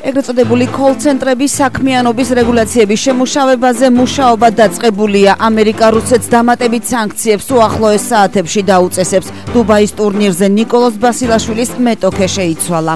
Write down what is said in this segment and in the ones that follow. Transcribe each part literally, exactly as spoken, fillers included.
ეგრეთ წოდებული კოლ-ცენტრების საქმიანობის რეგულაციების შემუშავებაზე მუშაობა დაწყებულია. ამერიკა რუსეთს დამატებით სანქციებს უახლოეს საათებში დაუწესებს. დუბაის ტურნირზე ნიკოლოზ ბასილაშვილის მეტოქე შეიცვალა.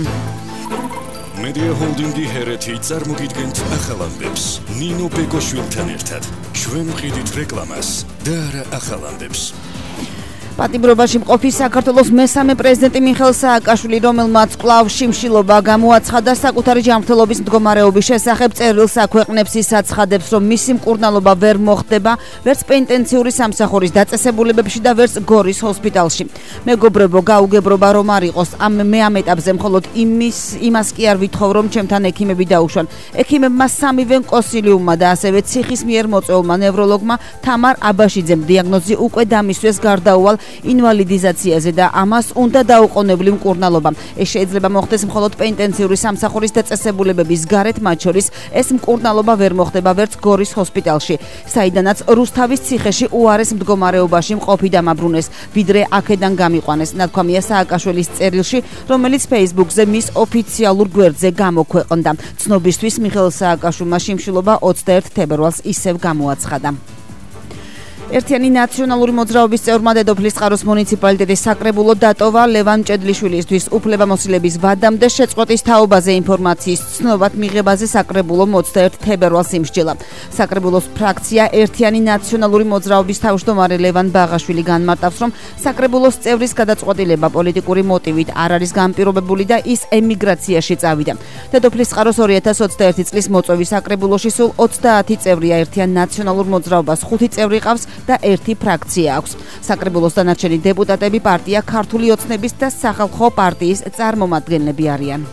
Media Holding-ი ჰერეთი წარმოგიდგენთ ახალანდებს. ნინო ბეკოშვილთან ერთად. ჩვენ ვყიდით რეკლამას და არა ახალანდებს. პატიმრობაში მყოფი საქართველოს მესამე პრეზიდენტი მიხეილ სააკაშვილი, რომელმაც კვლავ შიმშილობა გამოაცხადა საკუთარი ჯანმრთელობის მდგომარეობის შესახებ, წერილს აქვეყნებს, ის აცხადებს, რომ მისი მკურნალობა ვერ მოხდება ვერც პენტენციური სამსახურის დაწესებულებებში და ვერც გორის ჰოსპიტალში. მეგობრებო, გაუგებრობა რომ არ იყოს. ამ მე ამ ეტაპზე მხოლოდ იმის იმას კი არ ვითხოვ, რომ ჩემთან ექიმები დაუშვან. ექიმებმა სამივე კონსილიუმმა და ასევე ციხის მიერ მოწვეულმა ნევროლოგმა თამარ აბაშიძემ დიაგნოზი უკვე დამისვეს გარდაუვალ ინვალიდიზაციაზე და ამას უნდა დაუყოვნებლივ მკურნალობა. ეს შეიძლება მოხდეს მხოლოდ პენტენციური სამსახურის დაწესებულებების გარეთ, მათ შორის ეს მკურნალობა ვერ მოხდება ვერც გორის ჰოსპიტალში, საიდანაც რუსთავის ციხეში უარეს მდგომარეობაში მყოფი დამაბრუნეს, ვიდრე აქედან გამიყვანეს. ნათქვამია სააკაშვილის წერილში, რომელიც Facebook-ზე მის ოფიციალურ გვერდზე გამოქვეყნდა. ცნობისთვის მიხეილ სააკაშვილმა შიმშილობა ოცდაერთი თებერვალს ისევ გამოაცხადა. ერთიანი ნაციონალური მოძრაობის წევრმა დედოფლის წყაროს მუნიციპალიტეტის საკრებულო დატოვა. ლევან ჭედლიშვილისთვის უფლებამოსილების ვადამდე შეწყვეტის თაობაზე ინფორმაციის ცნობად მიღებაზე საკრებულომ ოცდაერთი თებერვალს იმსჯელა. საკრებულოს ფრაქცია ერთიანი ნაციონალური მოძრაობის თავმჯდომარე ლევან ბაღაშვილი განმარტავს, რომ საკრებულოს წევრის გადაწყვეტილება პოლიტიკური მოტივით არ არის განპირობებული და ის ემიგრაციაში წავიდა. დედოფლის წყაროს ორი ათას ოცდაერთი წლის მოწვევის საკრებულოში სულ ოცდაათი წევრია. ერთიან ნაციონალურ მოძრაობას ხუთი წევრი ყავს და ერთი ფრაქცია აქვს. საკრებულოს დანარჩენი დეპუტატები პარტია ქართული ოცნების და სახალხო პარტიის წარმომადგენლები არიან.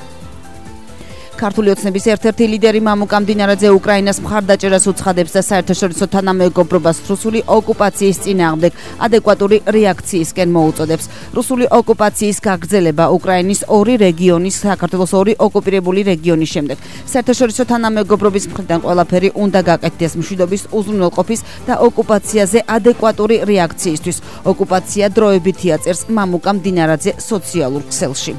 ქართული ოცნების ერთ-ერთი ლიდერი მამუკა მდინარაძე უკრაინას მხარდაჭერას უცხადებს და საერთაშორისო თანამეგობრობას რუსული ოკუპაციის წინააღმდეგ ადეკვატური რეაქციისკენ მოუწოდებს. რუსული ოკუპაციის გაგრძელება უკრაინის ორი რეგიონის, საქართველოს ორი ოკუპირებული რეგიონის შემდეგ. საერთაშორისო თანამეგობრობის მხრიდან ყველაფერი უნდა გაკეთდეს მშვიდობის უზრუნველყოფის და ოკუპაციაზე ადეკვატური რეაქციისთვის. ოკუპაცია დროებითია, წერს მამუკა მდინარაძე სოციალურ ქსელში.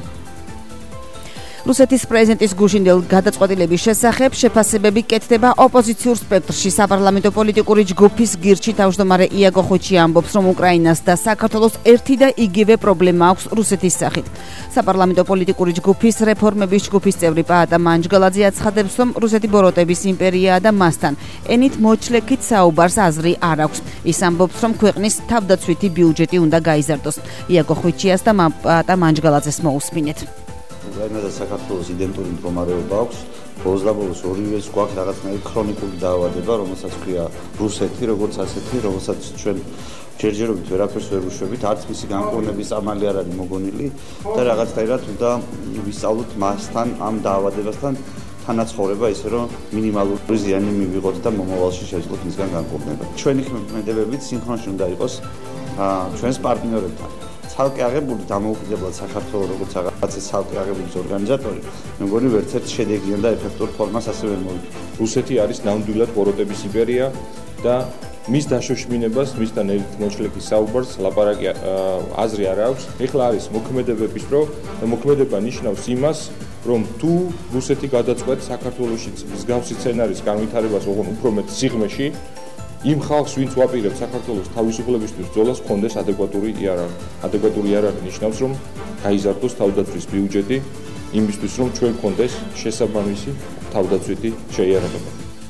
რუსეთის პრეზიდენტის გუშინდელ გადაწყვეტილების შესახებ შეფასებები კეთდება ოპოზიციურ სპექტრში. საპარლამენტო პოლიტიკური ჯგუფის გირჩი თავმჯდომარე იაგო ხოჩი ამბობს, რომ უკრაინას და საქართველოს ერთი და იგივე პრობლემა აქვს რუსეთის სახით. საპარლამენტო პოლიტიკური ჯგუფის რეფორმების ჯგუფის წევრი პაატა მანჯგალაძე აცხადებს, რომ რუსეთი ბოროტების იმპერიაა და მასთან ენით მოჩლექით საუბარს აზრი არ აქვს. ის ამბობს, რომ ქვეყნის თავდაცვითი ბიუჯეტი უნდა გაიზარდოს. იაგო ხოჩიას და პაატა მანჯგალაძეს მოусმინეთ. უკრაინა და საქართველოს იდენტური მდგომარეობა აქვს. ბოლოს და ბოლოს ორივეს გვაქვს რაღაცნაირი ქრონიკული დაავადება, რომელსაც ქვია რუსეთი, როგორც ასეთი, რომელსაც ჩვენ ჯერჯერობით ვერაფერს ვერ ვუშვებით, არც მისი განკურნების წამალი არ არის მოგონილი და რაღაცნაირად უნდა ვისწავლოთ მასთან, ამ დაავადებასთან თანაცხოვრება, ისე რომ მინიმალური ზიანი მივიღოთ და მომავალში შევძლოთ მისგან განკურნება. ჩვენი ქმედებებით სინქრონში უნდა იყოს ჩვენს პარტნიორებთან. ცალკე აღებული დამოუკიდებლად საქართველოს როგორც რაღაცის ცალკე აღებულის ორგანიზატორი, მე მგონი ვერც ერთ შედეგიან და ეფექტურ ფორმას ასევე მოვიდა. რუსეთი არის ნამდვილად ბოროტების იმპერია და მის დაშოშმინებას, მისთან ერთ მოჩლექის საუბარს ლაპარაკი აზრი არ აქვს. ეხლა არის მოქმედებების დრო და მოქმედება ნიშნავს იმას, რომ თუ რუსეთი გადაწყვეტს საქართველოშიც მსგავსი სცენარის განვითარებას ოღონდ უფრო მეტ სიღრმეში, იმ ხალხს, ვინც ვაპირებს საქართველოს თავისუფლებისთვის ბრძოლას, ჰქონდეს ადეკვატური იარაღი. ადეკვატური იარაღი ნიშნავს, რომ გაიზარდოს თავდაცვის ბიუჯეტი, იმისთვის, რომ ჩვენ გქონდეს შესაბამისი თავდაცვითი შეიარაღება.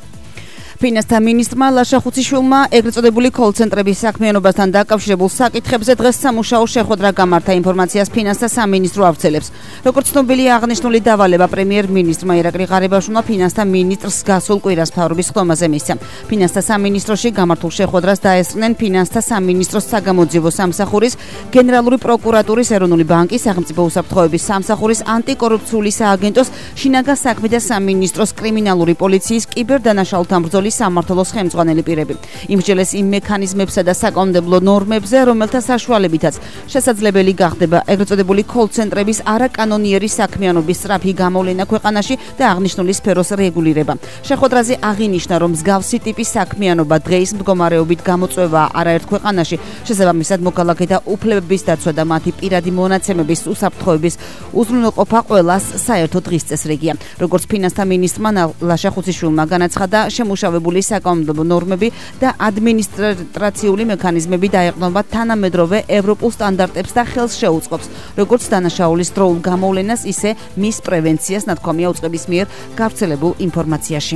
ფინანსთა მინისტრმა ლაშა ხუციშვილმა ეგრეთ წოდებული კოლ-ცენტრების საქმიანობასთან დაკავშირებულ საკითხებზე დღეს სამუშაო შეხვედრა გამართა. ინფორმაციას ფინანსთა სამინისტრო ავრცელებს. როგორც ცნობილია, აღნიშნული დავალება პრემიერ-მინისტრმა ირაკლი ღარიბაშვილმა ფინანსთა მინისტრს გასულ კვირას მთავრობის ხდომაზე მისცა. ფინანსთა სამინისტროში გამართულ შეხვედრას დაესწრნენ ფინანსთა სამინისტროს საგამოძიებო სამსახურის, გენერალური პროკურატურის, ეროვნული ბანკის, სახელმწიფო უსაფრთხოების სამსახურის, ანტიკორუფციული სააგენტოს, შინაგან საქმეთა სამინისტროს, კრიმინალური პოლიციის, კიბერდანაშაულთა ბრძოლის სამმართველოს ხელმძღვანელი პირები. იმსჯელეს იმ მექანიზმებსა და საკანონმდებლო ნორმებზე, რომელთა საშუალებითაც შესაძლებელი გახდება ეგრეთ წოდებული კოლ-ცენტრების არაკანონიერი საქმიანობის სწრაფი გამოვლენა ქვეყანაში და აღნიშნული სფეროს რეგულირება. შეხვედრაზე აღინიშნა, რომ მსგავსი ტიპის საქმიანობა დღეის მდგომარეობით გამოწვევაა არაერთ ქვეყანაში, შესაბამისად მოქალაქეთა უფლებების დაცვა და მათი პირადი მონაცემების უსაფრთხოების უზრუნველყოფა ყველას საერთო დღის წესრიგია. როგორც ფინანსთა მინისტრმა ლაშა ხუციშვილმა განაცხადა, შემუშავებული საკანონმდებლო ნორმები და ადმინისტრაციული მექანიზმები დაეყრდნობა თანამედროვე ევროპულ სტანდარტებს და ხელს შეუწყობს როგორც დანაშაულის დროულ გამოვლენას, ისე მის პრევენციას, ნათქვამია უწყების მიერ გავრცელებულ ინფორმაციაში.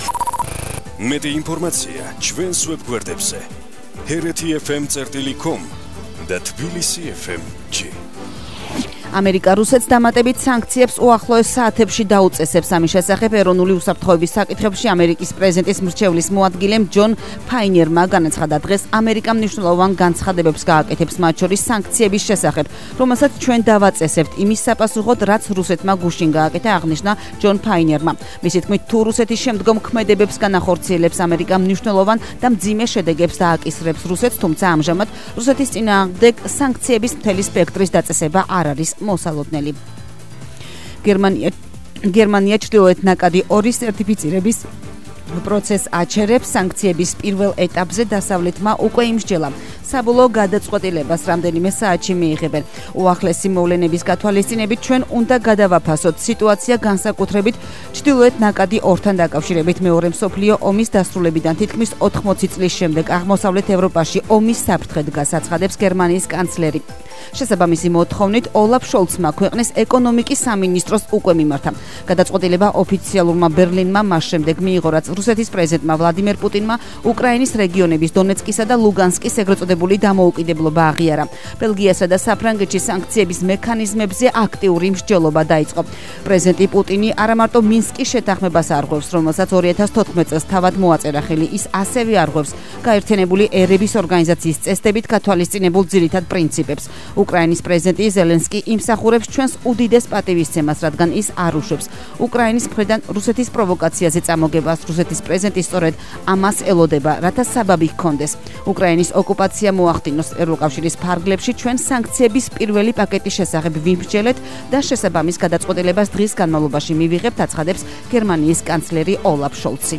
მეტი ინფორმაცია ჩვენს ვებგვერდებზე ჰერეთი ეფ ემ წერტილი კომ და თბილისი ეფ ემ ჯი. ამერიკა რუსეთს დამატებით სანქციებს უახლოეს საათებში დაუწესებს. ამის შესახებ ეროვნული უსაფრთხოების საკითხებში ამერიკის პრეზიდენტის მრჩევლის მოადგილემ ჯონ ფაინერმა განაცხადა, დღეს ამერიკა მნიშვნელოვან განცხადებებს გააკეთებს, მათ შორის სანქციების შესახებ, რომელსაც ჩვენ დავაწესებთ იმის საპასუხოდ, რაც რუსეთმა გუშინ გააკეთა, აღნიშნა ჯონ ფაინერმა. მისი თქმით, თუ რუსეთის შემდგომ ქმედებებს განახორციელებს, ამერიკა მნიშვნელოვან და მძიმე შედეგებს დააკისრებს რუსეთს, თუმცა ამჟამად რუსეთის წინააღმდეგ სანქციების მთელი სპექტრის დაწესება არ არის მოსალოდნელი. გერმანია გერმანია ჩრდილოეთ ნაკადი ორი სერტიფიცირების პროცესს აჩერებს. სანქციების პირველ ეტაპზე დასავლეთმა უკვე იმსჯელა. საბოლოო გადაწყვეტილებას რამდენიმე საათში მიიღებენ. უახლესი მოვლენების გათვალისწინებით ჩვენ უნდა გადავაფასოთ სიტუაცია განსაკუთრებით ჩრდილოეთ ნაკადი ორთან დაკავშირებით. მეორე მსოფლიო ომის დასრულებიდან თითქმის ოთხმოცი წლის შემდეგ აღმოსავლეთ ევროპაში ომის საფრთხე დგას, აცხადებს გერმანიის კანცლერი. შესაბამისი მოთხოვნით ოლაფ შოლცმა ქვეყნის ეკონომიკის სამინისტროს უკვე მიმართა. გადაწყვეტილება ოფიციალურმა ბერლინმა მას შემდეგ მიიღო, რაც რუსეთის პრეზიდენტმა ვლადიმერ პუტინმა უკრაინის რეგიონების დონეცკისა და ლუგანსკის ეგრეთ წოდებული დამოუკიდებლობა აღიარა. ბელგიასა და საფრანგეთში სანქციების მექანიზმებზე აქტიური მსჯელობა დაიწყო. პრეზიდენტი პუტინი არა მარტო მინსკის შეთანხმებას არღვევს, რომელსაც ორი ათას თოთხმეტ წელს თავად მოაწერა ხელი, ის ასევე არღვევს გაერთიანებული ერების ორგანიზაციის წესდებით გათვალისწინებულ ძირითად პრინციპებს. უკრაინის პრეზიდენტი ზელენსკი იმსახურებს ჩვენს უდიდეს პატივისცემას, რადგან ის არ უშვებს უკრაინის მხრიდან რუსეთის პროვოკაციაზე წამოგებას. რუსეთის პრეზიდენტი სწორედ ამას ელოდება, რათა საბაბი ჰქონდეს. უკრაინის ოკუპაცია მოახდინოს. ევროკავშირის ფარგლებში ჩვენ სანქციების პირველი პაკეტის შესახებ ვიმსჯელეთ და შესაბამის გადაწყვეტილებას დღის განმავლობაში მივიღებთ, აცხადებს გერმანიის კანცლერი ოლაფ შოლცი.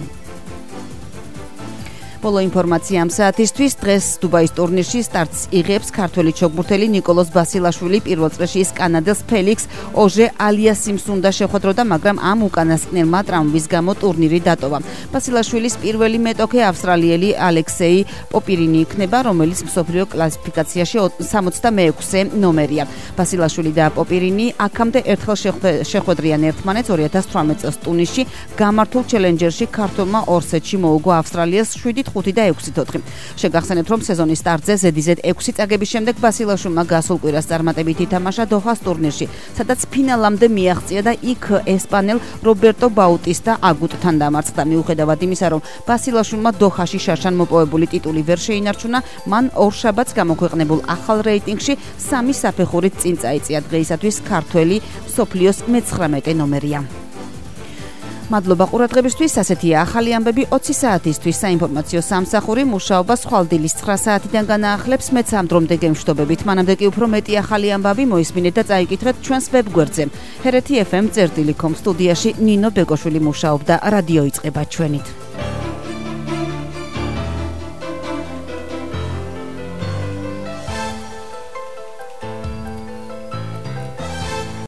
ბოლო ინფორმაცია ამ საათისთვის. დღეს დუბაის ტურნირში სტარტს იღებს ქართველი ჩოგბურთელი ნიკოლოზ ბასილაშვილი. პირველ წრეში ის კანადელს ფელიქს ოჟე ალიასიმს უნდა შეხვედროდა, მაგრამ ამ უკანასკნელმა ტრავმის გამო ტურნირი დატოვა. ბასილაშვილის პირველი მეტოქე ავსტრალიელი ალექსეი პოპირინი იქნება, რომელიც მსოფლიო კლასიფიკაციაში სამოცდამეექვსე ნომერია. ბასილაშვილი და პოპირინი აქამდე ერთხელ შეხვედრიან ერთმანეთს ორი ათას თვრამეტ წელს ტუნისში. გამართულ ჩელენჯერში ქართველმა ორ სეტში მოუგო ავსტრალიას შვიდი ხუთი და ექვსი თოთხი. შეგახსენებთ, რომ სეზონის სტარტზე ზედიზედ ექვსი წაგების შემდეგ ბასილაშვილმა გასულ კვირას წარმატებით ითამაშა დოჰას ტურნირში, სადაც ფინალამდე მიაღწია და იქ ესპანელ რობერტო ბაუტისტა აგუტთან დამარცხდა. მიუხედავად იმისა, რომ ბასილაშვილმა დოჰაში შარშან მოპოვებული ტიტული ვერ შეინარჩუნა, მან ორშაბათს გამოქვეყნებულ ახალ რეიტინგში სამი საფეხურით წინ წაიწია. დღეისათვის ქართველი მსოფლიოს მეცხრამეტე ნომერია. მადლობა ყურადღებისთვის. ასეთია ახალი ამბები ოცი საათისთვის. საინფორმაციო სამსახური მუშაობა სხვალდილის ცხრა საათიდან განაახლებს. მეც ამ დრომდე გემშვიდობებით. მანამდე კი უფრო მეტი ახალი ამბავი მოისმინეთ და წაიკითხეთ ჩვენს ვებგვერდზე ჰერეთი ეფ ემ წერტილი კომ. სტუდიაში ნინო ბეგოშვილი მუშაობდა. რადიო იწყება ჩვენით.